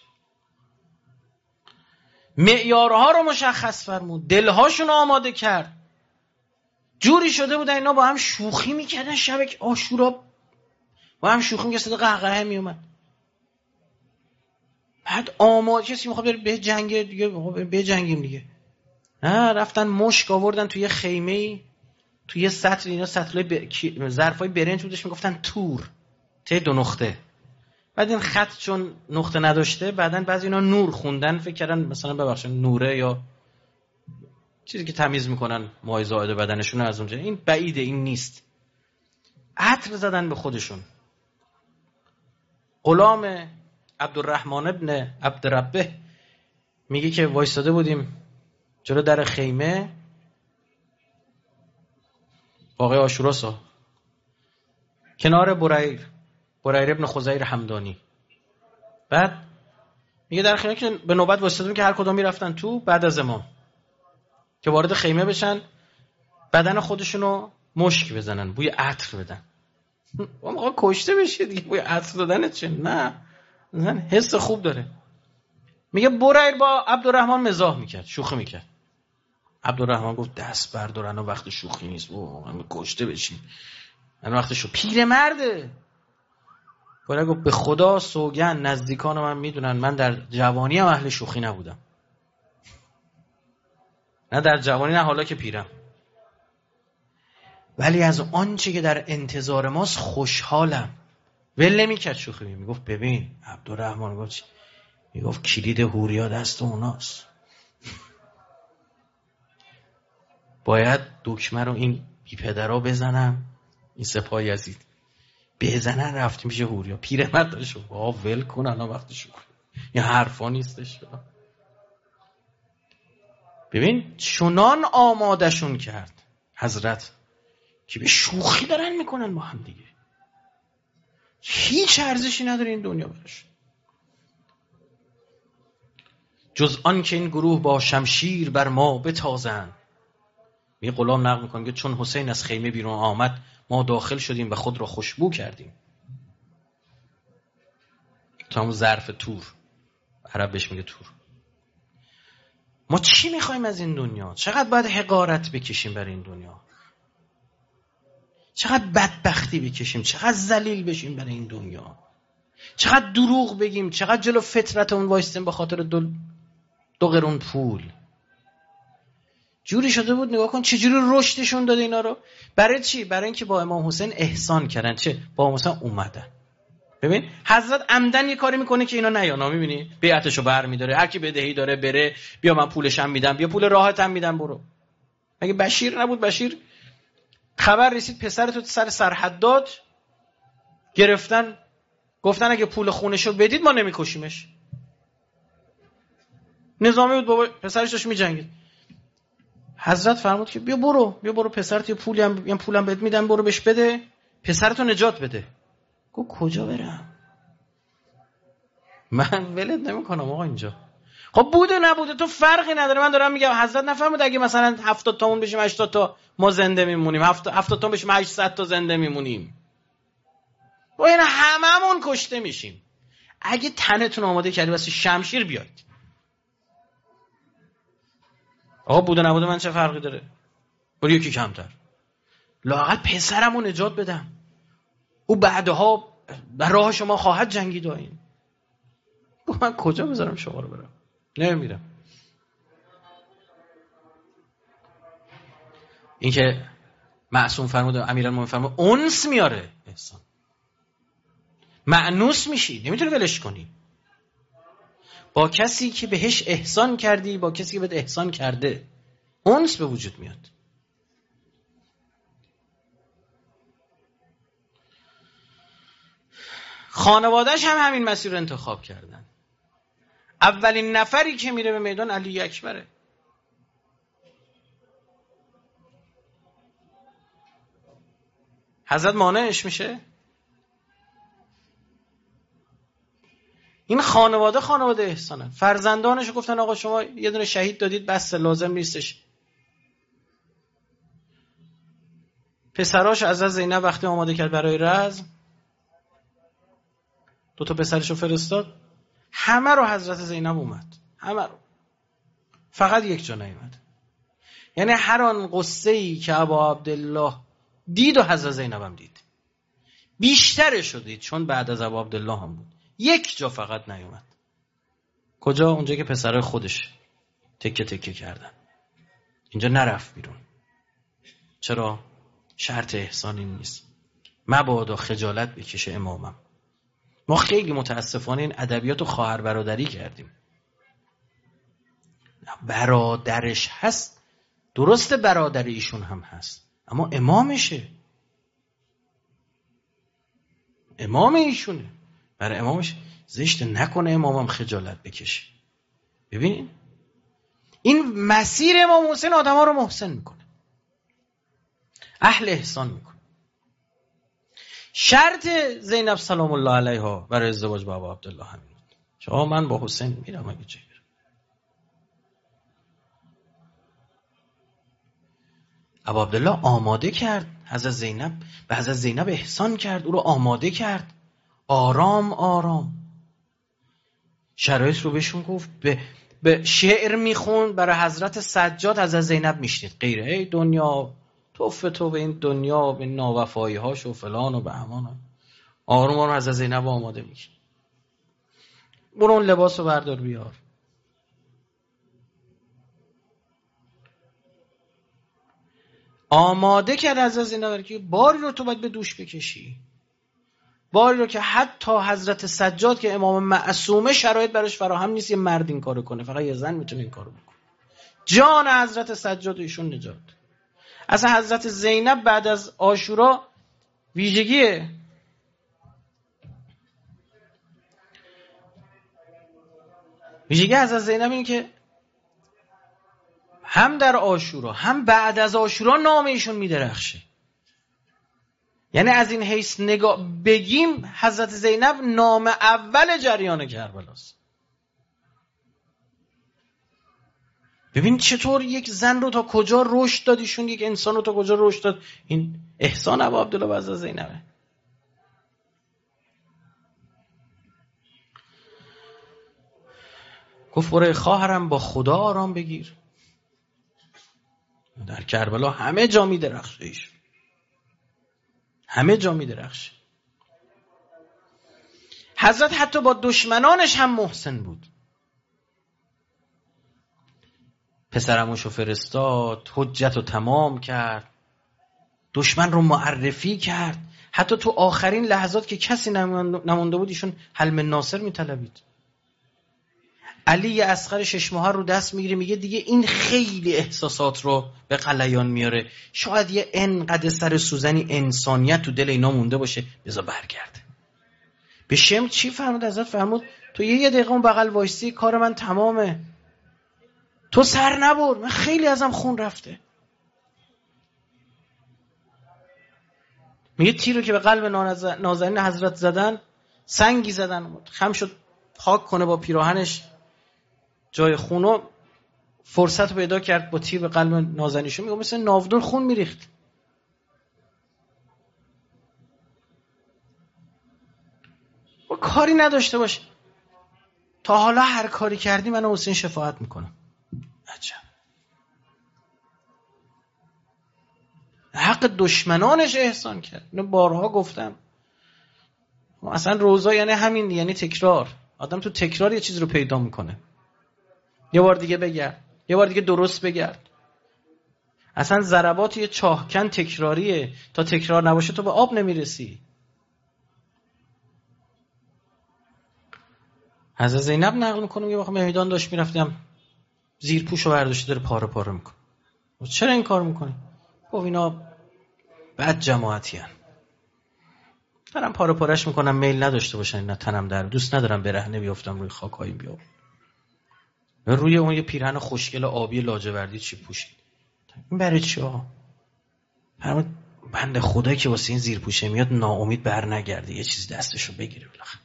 معیارها رو مشخص فرمود، دلهاشون آماده کرد. جوری شده بودن اینا با هم شوخی میکردن شب عاشورا، و هم شوخی می‌کرد، صدا قهقه میومد. بعد آماده کسی میخواد بره به جنگ دیگه، به جنگیم دیگه. نه، رفتن مشک آوردن توی خیمه‌ای، توی سطل، اینا سطلای ب... ظرفای برنج بودش، میگفتن تور، ته دو نقطه. بعد این خط چون نقطه نداشته، بعدن بعضی اینا نور خوندن، فکر کردن مثلا ببخشید نوره یا چیزی که تمیز میکنن موهای زائد بدنشون از اونجا. این بعیده، این نیست. عطر زدن به خودشون. غلام عبدالرحمن ابن عبدربه میگه که وایستاده بودیم جلو در خیمه، واقع آشوراسا، کنار بریر بریر ابن خزیر حمدانی. بعد میگه در خیمه که به نوبت وایستادیم که هر کدوم میرفتن تو بعد از امام که وارد خیمه بشن، بدن خودشونو مشک بزنن، بوی عطر بدن. آقا کشته بشه دیگه، بوی عطر دادن چه؟ نه، نه حس خوب داره. میگه بریر با عبدالرحمن مزاح میکرد، شوخی میکرد. عبدالرحمن گفت دست بردارن و وقت شوخی نیست، او همه کشته بشین، من وقتشو. پیرمرده. بریر گفت به خدا سوگند، نزدیکان من میدونن من در جوانی هم اهل شوخی نبودم، نه در جوانی نه حالا که پیرم، ولی از آنچه که در انتظار ماست خوشحالم. ول نمیکرد شوخی. میگفت ببین عبدالرحمن گفت، میگفت کلید حوریا دست اوناست، باید دکمه رو این بی پدرها بزنم، این سپاه یزید بزنن، رفتیم پیش حوریا. پیرمرد داشت وا ول کن الان وقت شوخی، این حرفا نیستش. ببین چنان آمادشون کرد حضرت که به شوخی دارن میکنن با هم دیگه، هیچ ارزشی نداره این دنیا براش، جز آن که این گروه با شمشیر بر ما بتازند. می غلام نقل میکنه که چون حسین از خیمه بیرون آمد ما داخل شدیم و خود را خوشبو کردیم. تا همون ظرف تور، عرب بهش میگه تور. ما چی میخوایم از این دنیا؟ چقدر باید حقارت بکشیم برای این دنیا؟ چقدر بدبختی بکشیم؟ چقدر ذلیل بشیم برای این دنیا؟ چقدر دروغ بگیم؟ چقدر جلو فطرتمون وایستیم به خاطر دو, دو قرون پول؟ جوری شده بود نگاه کن چجوری رشدشون داده اینا رو. برای چی؟ برای اینکه با امام حسین احسان کردن. چه؟ با امام حسین اومدن. ببین حضرت عمدن یه کاری میکنه که اینا نیانا، میبینی بیعتشو برمی‌داره، هر کی بدهی داره بره، بیا من پولشم میدم، بیا پول راحتم میدم برو. مگه بشیر نبود؟ بشیر خبر رسید پسرتو سر سرحد داد، گرفتن گفتن اگه پول خونشو بدید ما نمیکشیمش. نظامی بود بابا، پسرش داشت میجنگید. حضرت فرمود که بیا برو، بیا برو پسرت یه پولی هم یه پولم بهت میدم، برو بهش بده، پسرتو نجات بده. گفت کجا برم؟ من ولت نمیکنم آقا اینجا. خب بوده نبوده تو فرقی نداره. من دارم میگم حضرت نفرمود اگه مثلا هفتاد تامون بشیم هشتاد تا ما زنده میمونیم، هفتاد تا بشیم هشتصد تا زنده میمونیم، و این هممون کشته میشیم. اگه تنتون آماده کردی واسه شمشیر بیاید. آقا بوده نبوده من چه فرقی داره؟ ولی یکی کمتر، لااقل پسرمو نجات بدم، او بعدها در راه شما خواهد جنگید. و این من کجا بذارم شما رو برم؟ نمیرم. این که معصوم فرمود، امیرالمومنین فرمود انس میاره احسان، مأنوس میشی، نمیتونی ولش کنی. با کسی که بهش احسان کردی، با کسی که بهت احسان کرده، انس به وجود میاد. خانواده‌اش هم همین مسیر رو انتخاب کردن. اولین نفری که میره به میدان علی اکبره. حضرت مانعش میشه. این خانواده خانواده احسانن. فرزندانش گفتن آقا شما یه دونه شهید دادید بس، لازم نیستش. پسراش از زینب وقتی آماده کرد برای رزم، دو تا پسرشو فرستاد، همه رو حضرت زینب اومد، همه رو، فقط یک جا نیومد. یعنی هر آن قصه‌ای که ابا عبدالله دید و حضرت زینب هم دید. بیشتر شدید چون بعد از ابو عبدالله هم بود. یک جا فقط نیومد. کجا؟ اونجا که پسرای خودش تکه تکه کردن. اینجا نرفت بیرون. چرا؟ شرط احسان این نیست. مبادا خجالت بکشه امامم. ما خیلی متاسفانه این ادبیات رو خواهر برادری کردیم. برادرش هست، درسته برادر ایشون هم هست، اما امامشه، امام ایشونه، برای امامش زشت نکنه امامم خجالت بکشه. ببینین این مسیر امام حسین آدم ها رو محسن میکنه، اهل احسان میکنه. شرط زینب سلام الله علیها برای ازدواج با ابو عبدالله همین بود. شما من با حسین میرم اگه چه برم. ابو عبدالله آماده کرد حضرت زینب، به حضرت زینب احسان کرد، او رو آماده کرد، آرام آرام شرایط رو بهشون گفت، به به شعر میخوند برای حضرت سجاد، حضرت زینب میشنید غیره، ای دنیا توف تو به این دنیا به ناوفایی هاش و فلان و به همان. آروم آروم حضرت زینب آماده میشه، برو اون لباس رو بردار بیار. آماده کرد حضرت زینب که باری رو تو باید به دوش بکشی، باری رو که حتی حضرت سجاد که امام معصومه شرایط براش فراهم نیست یه مرد این کارو کنه، فقط یه زن میتونه این کارو بکنه. جان حضرت سجاد و ایشون نجات. اصلا حضرت زینب بعد از عاشورا ویژگی ویژگی حضرت زینب اینه که هم در عاشورا هم بعد از عاشورا نام ایشون میدرخشه. یعنی از این حیث نگاه بگیم حضرت زینب نام اول جریان کربلاست. ببین چطور یک زن رو تا کجا رشد داد ایشون، یک انسان رو تا کجا رشد داد. این احسان ابو عبدالله و حضرت زینبه. گفت برای خواهرم با خدا آرام بگیر. در کربلا همه جا می درخشه ایشون، همه جا می درخشه. حضرت حتی با دشمنانش هم محسن بود. پسرموشو فرستاد، حجت رو تمام کرد، دشمن رو معرفی کرد، حتی تو آخرین لحظات که کسی نمونده بود ایشون حلم ناصر می طلبید. علی اصغر شش ماهه رو دست میگیره، میگه دیگه این خیلی احساسات رو به غلیان میاره، شاید یه انقدر سر سوزنی انسانیت تو دل اینا مونده باشه، بذار برگرده. به شم چی فرمود؟ حضرت فرمود تو یه, یه دقیقه اون بغل وایسی، کار من تمامه، تو سر نبر، من خیلی ازم خون رفته. میگه تیر رو که به قلب نازنین حضرت زدن، سنگی زدن، خم شد پاک کنه با پیراهنش جای خونو، فرصت پیدا کرد با تیر به قلب نازنینشو، میگه مثل ناودون خون میریخت. و کاری نداشته باشه، تا حالا هر کاری کردی من و حسین شفاعت میکنم. عجب. حق دشمنانش احسان کرد. اینو بارها گفتم. اصلا روزا یعنی همین، یعنی تکرار. آدم تو تکرار یه چیز رو پیدا میکنه. یه بار دیگه بگرد، یه بار دیگه درست بگرد. اصلا ضربات یه چاهکن تکراریه، تا تکرار نباشه تو به آب نمیرسی. حضرت زینب نقل میکنم یه وقت میدان داشت میرفتم، زیر پوشو برداشته داره پاره پاره میکنه. چرا این کار میکنی؟ گفت اینا بد جماعتی هن، دارم پاره پارش میکنم، میل نداشته باشن اینا تنم در، دوست ندارم برهنه بیافتم روی خاکایی بیام. روی اون یه پیرهن خوشگل آبی لاجوردی چی پوشید؟ این برای چی ها؟ فرمود بنده خدایی که واسه این زیر پوشه میاد ناامید بر نگرده، یه چیز دستشو بگیره بالاخره.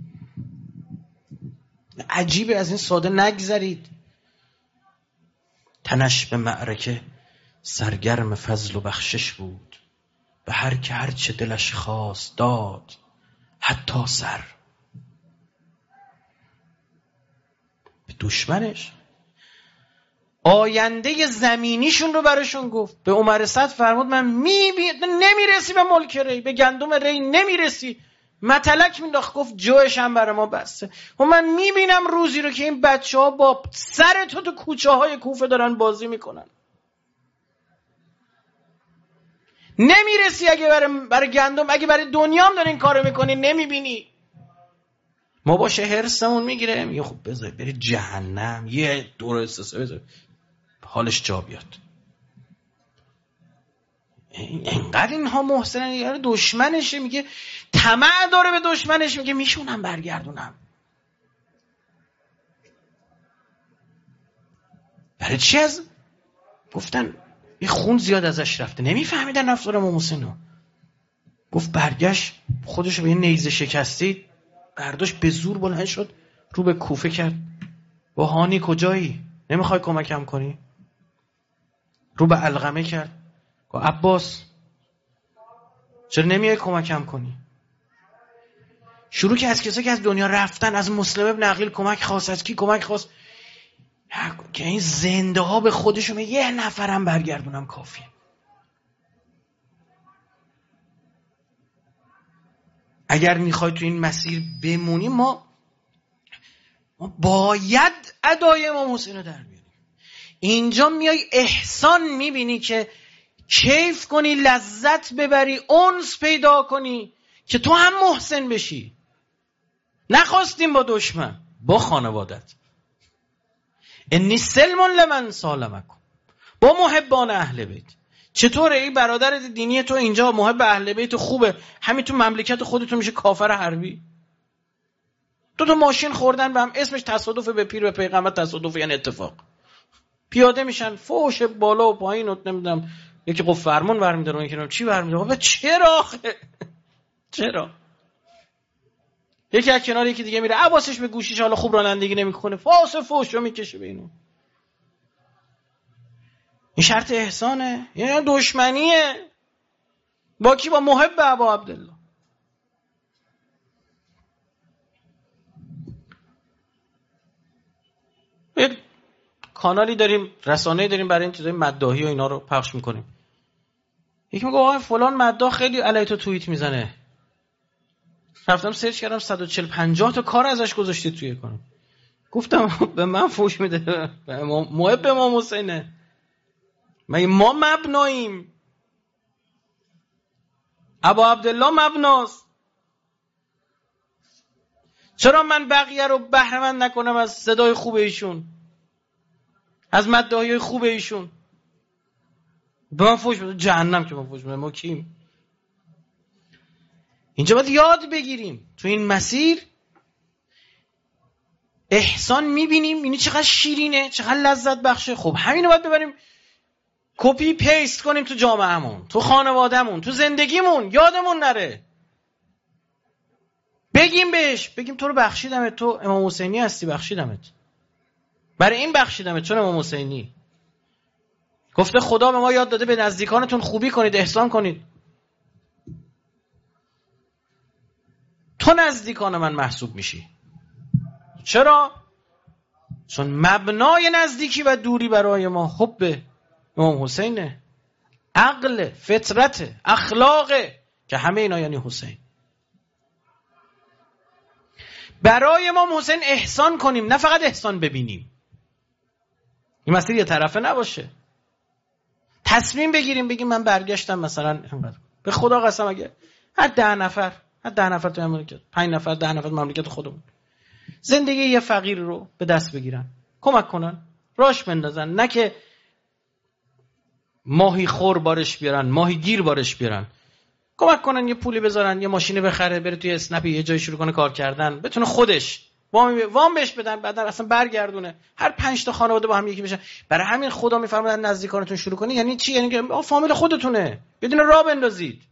عجیبه، از این ساده نگذرید. تنش به معرکه سرگرم فضل و بخشش بود، به هر که هر چه دلش خواست داد، حتی سر. به دشمنش آینده زمینیشون رو براشون گفت. به عمر سعد فرمود من میبین نمیرسی به ملک ری، به گندم ری نمیرسی. متلک مینداخت گفت جوش هم برای ما بسته. و من میبینم روزی رو که این بچه ها با سر تو تو کوچه های کوفه دارن بازی میکنن. نمیرسی اگه برای, برای گندم، اگه برای دنیا هم داری این کارو میکنی نمیبینی. ما باشه هرسمون میگیره میگه خب بذار بری جهنم، یه دور استثا بذار حالش جا بیاد. اینقدر اینها محسنن، یاره دشمنشه، میگه طمع داره به دشمنش، میگه میشونم برگردونم. برای چی؟ از گفتن یه خون زیاد ازش رفته، نمیفهمیدن رفتار امام حسینو. گفت برگشت خودشو به یه نیزه شکستی برداشت، به زور بلند شد رو به کوفه کرد. با هانی کجایی؟ نمیخوای کمکم کنی؟ رو به علقمه کرد، گفت عباس چرا نمیای کمکم کنی؟ شروع که از کسایی که از دنیا رفتن، از مسلم ابن عقیل کمک خواست. از کی کمک خواست؟ که این زنده ها به خودشون یه نفرم برگردونم کافیه. اگر میخوای تو این مسیر بمونی، ما ما باید ادای امام حسین رو در بیاریم. اینجا میای احسان میبینی که کیف کنی، لذت ببری، انس پیدا کنی که تو هم محسن بشی. نخواستیم با دشمن، با خانوادت. انی سلم لمن سالمکم، با محبان اهل بیت. چطوره این برادر دینی تو اینجا محب اهل بیت خوبه، همین تو مملکت خودتون میشه کافر حربی؟ دو تا ماشین خوردن به هم، اسمش تصادف، به پیر به پیغمبر تصادف یعنی اتفاق. پیاده میشن فوش بالا و پایین و نمیدونم، یکی قف فرمون برمی‌داره اون یکی چی برمی‌داره. بابا چرا آخه؟ چرا؟ یکی از کنار یکی دیگه میره، عباسش به گوشیش حالا خوب رانندگی نمیکنه، فاس فوش رو میکشه به اینو. این شرط احسانه؟ یعنی دشمنیه با کی؟ با محب ابا عبدالله. یک کانالی داریم، رسانه‌ای داریم برای این چیزای مداحی و اینا رو پخش میکنیم. یکی میگه آقا فلان مداح خیلی علیه تو توییت میزنه. رفتم سرچ کردم صد و چهل پنجاه تا کار ازش گذاشتی توی کنم. گفتم به من فوش میده، به امام محب امام حسینه. مگه ما مبناییم؟ ابا عبدالله مبناست. چرا من بقیه رو بهره مند نکنم از صدای خوب ایشون، از مداحی خوب ایشون؟ به من فوش میده، جهنم که من فوش میده. ما کیم؟ اینجا باید یاد بگیریم تو این مسیر احسان میبینیم اینی چقدر شیرینه، چقدر لذت بخشه. خب همینو باید ببریم کپی پیست کنیم تو جامعهمون، تو خانوادهمون، تو زندگیمون، یادمون نره. بگیم بهش، بگیم تو رو بخشیدمت، تو امام حسینی هستی، بخشیدمت. برای این بخشیدمت چون امام حسینی گفته خدا به ما یاد داده به نزدیکانتون خوبی کنید، احسان کنید. تو نزدیکان من محسوب میشی. چرا؟ چون مبنای نزدیکی و دوری برای ما حب امام حسینه، عقل، فطرت، اخلاق، که همه اینا یعنی حسین. برای امام حسین احسان کنیم، نه فقط احسان ببینیم. این مسئله یه طرفه نباشه. تصمیم بگیریم بگیم من برگشتم مثلا اینقدر. به خدا قسم اگه هر ده نفر هر ده نفر تو مملکت، پنج نفر، ده نفر مملکت خودمون زندگی یه فقیر رو به دست بگیرن، کمک کنن، راش بندازن، نه که ماهی خور بارش بیارن، ماهی گیر بارش بیارن. کمک کنن یه پولی بذارن، یه ماشینی بخره، بره توی اسنپی یه جایی شروع کنه کار کردن، بتونه خودش وام وام بهش بدن، بعدا اصلا برگردونه. هر پنج تا خانواده با هم یکی بشن. برای همین خدا میفرماید نزدیکانتون شروع کنید. یعنی چی؟ یعنی که فامیل خودتونه، بدون راه بندازید.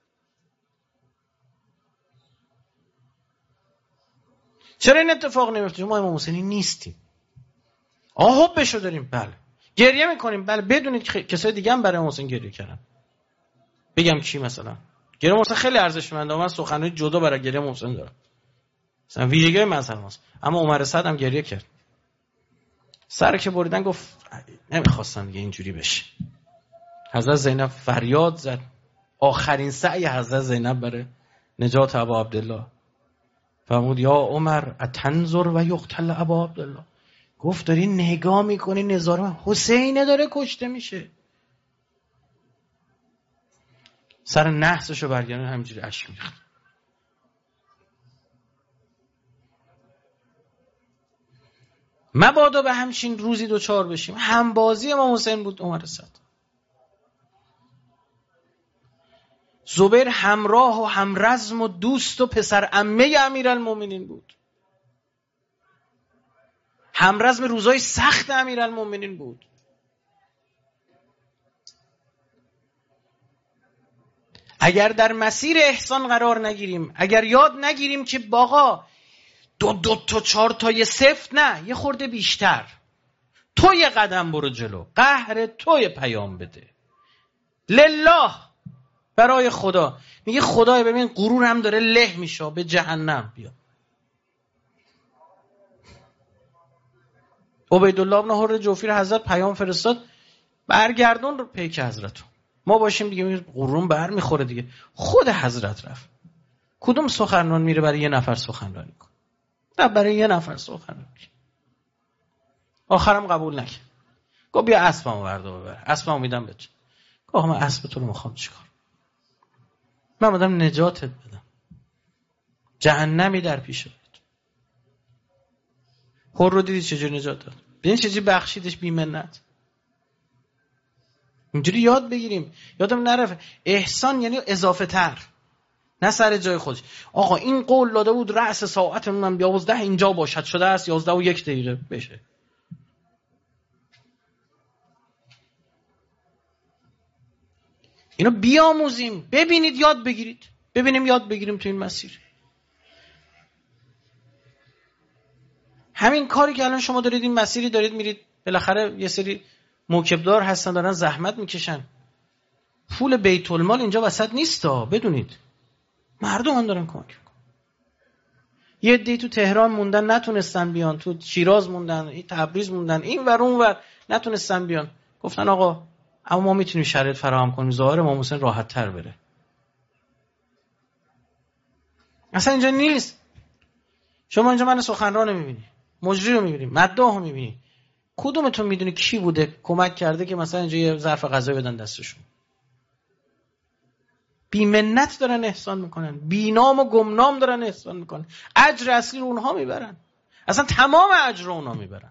چرا این اتفاق نمیفته؟ ما امام حسینی نیستیم. آه حبشو داریم، بله. گریه میکنیم، بله. بدونید که کسای دیگه هم برای امام حسین گریه کردن. بگم کی مثلا؟ گریه امام حسین خیلی ارزشمنده. من سخنرانی جدا برای گریه امام حسین دارم. مثلا ویژگی مذهب ماست. اما عمر سعد هم گریه کرد. سر که بریدن گفت نمیخواستن دیگه اینجوری بشه. حضرت زینب فریاد زد، آخرین سعی حضرت زینب برای نجات ابا عبدالله. فرمود یا عمر اتنظر و یقتل ابا عبدالله. گفت داری نگاه میکنی نظاره حسینه داره کشته میشه. سر نحسشو برگردن همینجوری اشک میریخت. مبادا به همچین روزی دوچار بشیم. همبازی امام حسین بود عمر صد. زبیر همراه و همرزم و دوست و پسر عمه امیرالمومنین بود. همرزم روزای سخت امیرالمومنین بود. اگر در مسیر احسان قرار نگیریم، اگر یاد نگیریم که باقا دو دو تا چهار تا یه سفت نه، یه خورده بیشتر، تو یه قدم برو جلو، قهر تو یه پیام بده لله، برای خدا. میگه خدای ببین غرورم داره له میشه، به جهنم بیا. عبیدالله بن حر جوفی حضرت پیام فرستاد، برگردون رو پیک حضرتو، ما باشیم دیگه. غرورم بر میخوره دیگه. خود حضرت رفت. کدوم سخنران میره برای یه نفر سخنرانی کن؟ نه برای یه نفر سخنرانی. آخرم قبول نکرد. گفت بیا اسبمو بردار ببر. اسبمو میدم بهت. گفت من اسب تو رو میخوام چیکار؟ من بدم نجاتت بدم. جهنمی در پیش بود. حر رو دیدی چجوری نجات داد؟ ببین چجوری بخشیدش بی منت. اینجوری یاد بگیریم. یادم نرفت احسان یعنی اضافه تر، نه سر جای خودش. آقا این قول داده بود رأس ساعت من یازده اینجا باشد، شده است یازده و یک دقیقه بشه. اینو بیاموزیم، ببینید یاد بگیرید، ببینیم یاد بگیریم تو این مسیر. همین کاری که الان شما دارید این مسیری دارید میرید، بالاخره یه سری موکبدار هستن دارن زحمت میکشن. پول بیت المال اینجا وسط نیستا، بدونید مردم هم دارن کمک میکنن. یه عده‌ای تو تهران موندن نتونستن بیان، تو شیراز موندن، این تبریز موندن، این ور اون ور نتونستن بیان. گفتن آقا اما ما میتونیم شرایط فراهم کنیم ظاهر امام حسین راحت تر بره. اصلا اینجا نیست. شما اینجا من سخنران میبینی، مجری رو میبینی، مداح رو میبینی، کدومتون میدونی کی بوده کمک کرده که مثلا اینجا یه ظرف غذا بدن دستشون؟ بی منت دارن احسان میکنن، بی نام و گمنام دارن احسان میکنن. اجر اصلی رو اونها میبرن، اصلا تمام اجر رو اونها میبرن.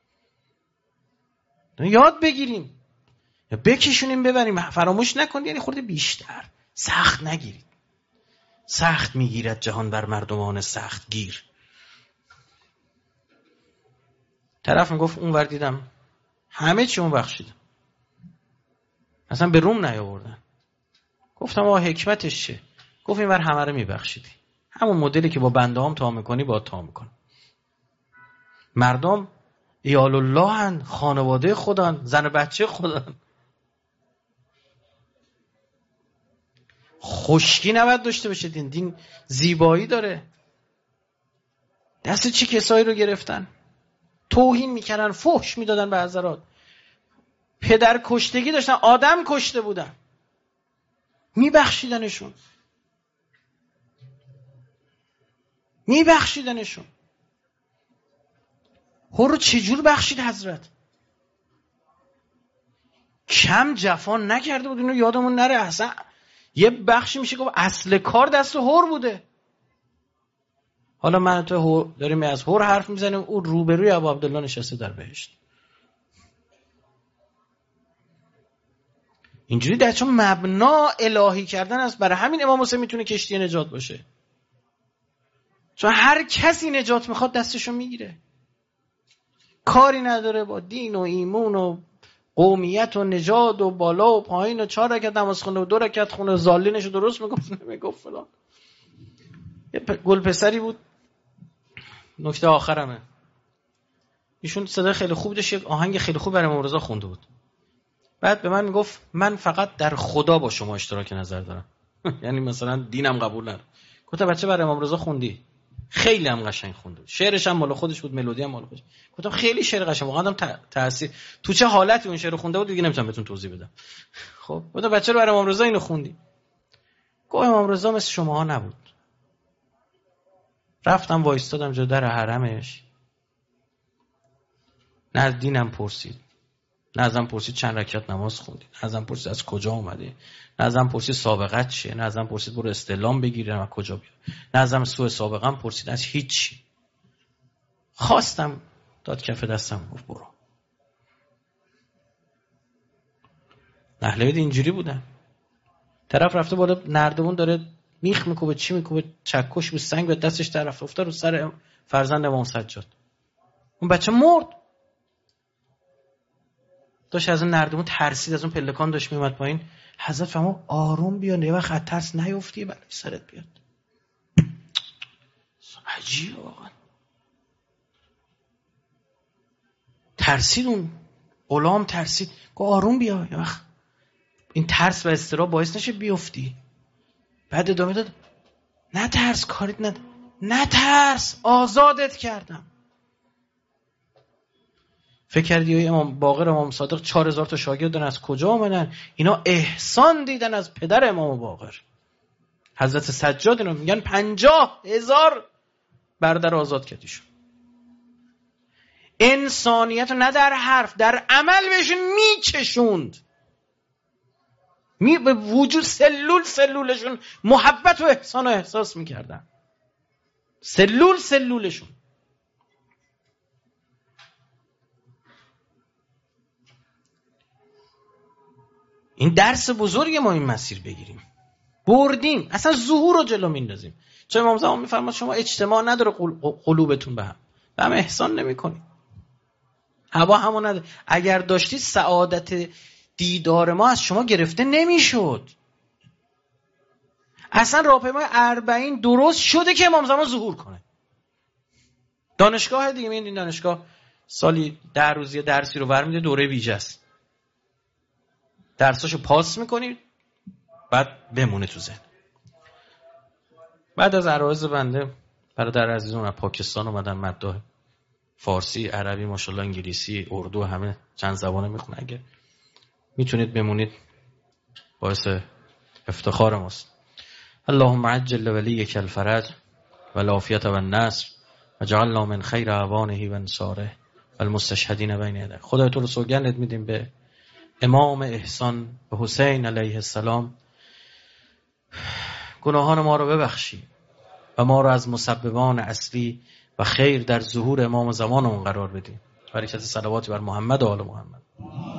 یاد بگیریم یا بکشونیم ببریم، فراموش نکنید. یعنی خورده بیشتر سخت نگیرید. سخت میگیرد جهان بر مردمان سخت گیر. طرف میگفت اون ور دیدم همه چی اون بخشیدم، اصلا به روم نیاوردن. گفتم آقا حکمتش چه؟ گفت این ور همه رو میبخشیدی، همون مدلی که با بنده هم تا میکنی با تا میکن. مردم ایال الله هن، خانواده خودن، زن بچه خودن. خشکی نباید داشته باشه دین. دین زیبایی داره. دست چه کسایی رو گرفتن، توهین میکردن، فحش میدادن به حضرات، پدر کشتگی داشتن، آدم کشته بودن، میبخشیدنشون میبخشیدنشون هر رو چجور بخشید حضرت؟ کم جفا نکرده بود. اینو یادمون نره. اصلا یه بخشی میشه گفت اصل کار دست هر بوده. حالا من تو داریم از هر حرف میزنیم، او روبروی ابو عبدالله نشسته در بهشت. اینجوری در چون مبنا الهی کردن است. برای همین امام حسین میتونه کشتی نجات باشه، چون هر کسی نجات میخواد دستشو میگیره، کاری نداره با دین و ایمون و قومیت و نژاد و بالا و پایین و چهار رکعت نماز خونه و دو رکعت خونه زالینشو درست میگفت نمیگفت فلان. یه گل پسری بود، نکته آخرمه، ایشون صدای خیلی خوب داشت، یک آهنگ خیلی خوب برای امام رضا خونده بود. بعد به من میگفت من فقط در خدا با شما اشتراک نظر دارم. یعنی مثلا دینم قبول ندارم. گفتم بچه برای امام رضا خوندی؟ خیلی هم قشنگ خونده بود، شعرش هم مال خودش بود، ملودی هم مال خودش. گفتم خیلی شعر قشنگ، واقعا هم تاثیر تو چه حالتی اون شعر خونده بود دیگه نمیتونم بهتون توضیح بدم. خب گفتم بچه رو برای امام رضا اینو خوندی؟ گفت امام رضا مثل شماها نبود. رفتم وایستادم جلوی در حرمش، نه از دینم پرسید، نه ازم پرسید چند رکعت نماز خوندی، نه ازم پرسید از کجا اومدی، نه ازم پرسید سابقت چیه، نه ازم پرسید برو استعلام بگیرم از کجا بیاد، نه ازم سوء سابقم پرسید، از هیچی. خواستم داد کف دستم گفت برو. اهل بیت اینجوری بودن. طرف رفته بالا نردبون داره میخ میکوبه، چی میکوبه، چکش به سنگ به دستش طرف افتاد رو سر فرزند امام سجاد. اون بچه مرد. داشت از اون نردبون ترسید، از اون پلکان داشت میومد پایین. حضرت فرمود آروم بیا، یه وقت از ترس نیفتی بلای سرت بیاد. عجیبه واقعا. ترسید، اون غلام ترسید، گفت آروم بیا، یه وقت این ترس و اضطراب باعث نشه بیفتی. بعد ادامه داد نه ترس، کاریت ند نه ترس، آزادت کردم. فکر کردی امام باقر امام صادق چهار هزار تا شاگرد دارن، از کجا آمدن؟ اینا احسان دیدن از پدر امام باقر حضرت سجاد. اینا میگن پنجاه هزار برادر آزاد کردیشون. انسانیت نه در حرف، در عمل بهشون میچشوند، می به وجود سلول سلولشون محبت و احسان و احساس میکردن. سلول سلولشون. این درس بزرگی ما این مسیر بگیریم. بردیم اصلا ظهور رو جلو میندازیم. چون امام زمان میفرماد شما اجتماع نداره قلوبتون به هم، به هم احسان نمی کنید. هوا همون نداره. اگر داشتید سعادت دیدار ما از شما گرفته نمیشد. اصلا راهپیمای اربعین درست شده که امام زمان ظهور کنه. دانشگاه دیگه میگن این دانشگاه سالی ده روزی درسی رو برمیده، دوره ویژه است. درساشو پاس میکنید بعد بمونه تو ذهن. بعد از عرایض بنده برادر عزیزم از پاکستان اومدن، مداح فارسی، عربی، ماشاءالله انگلیسی، اردو، همه چند زبانه میخونه. اگه میتونید بمونید باعث افتخار ماست. اللهم عجل لولیک الفرج و العافیت و النصر و جعلنا من خیر اعوانه و انصاره و المستشهدین بین یدیک. خدای تو رو سوگندت میدیم به امام احسان، به حسین علیه السلام، گناهان ما رو ببخشی و ما رو از مسببان اصلی و خیر در ظهور امام زمانمون قرار بدی. برکت صلواتی بر محمد و آل محمد.